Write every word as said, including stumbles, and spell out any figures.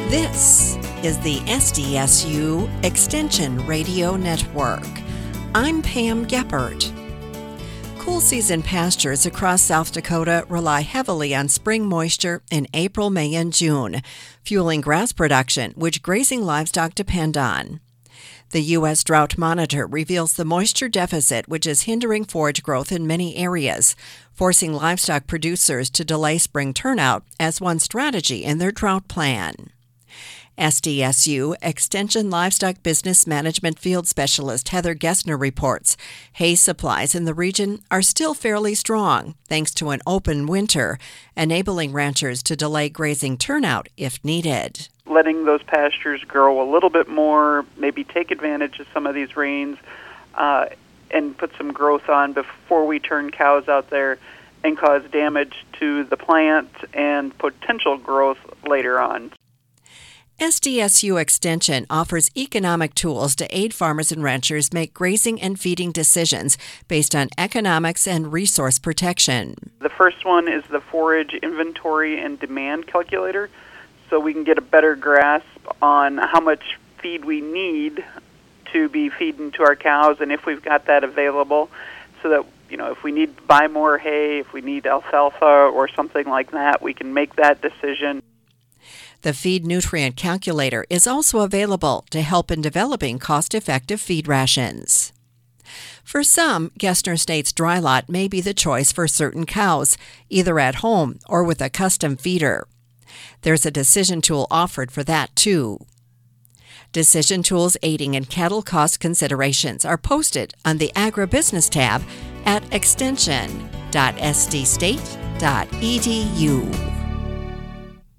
This is the S D S U Extension Radio Network. I'm Pam Geppert. Cool season pastures across South Dakota rely heavily on spring moisture in April, May, and June, fueling grass production, which grazing livestock depend on. The U S Drought Monitor reveals the moisture deficit, which is hindering forage growth in many areas, forcing livestock producers to delay spring turnout as one strategy in their drought plan. S D S U Extension Livestock Business Management Field Specialist Heather Gessner reports hay supplies in the region are still fairly strong thanks to an open winter, enabling ranchers to delay grazing turnout if needed. Letting those pastures grow a little bit more, maybe take advantage of some of these rains, uh, and put some growth on before we turn cows out there and cause damage to the plant and potential growth later on. S D S U Extension offers economic tools to aid farmers and ranchers make grazing and feeding decisions based on economics and resource protection. The first one is the forage inventory and demand calculator, so we can get a better grasp on how much feed we need to be feeding to our cows and if we've got that available, so that, you know, if we need to buy more hay, if we need alfalfa or something like that, we can make that decision. The Feed Nutrient Calculator is also available to help in developing cost-effective feed rations. For some, Gessner states dry lot may be the choice for certain cows, either at home or with a custom feeder. There's a decision tool offered for that, too. Decision tools aiding in cattle cost considerations are posted on the Agribusiness tab at extension dot s d state dot e d u.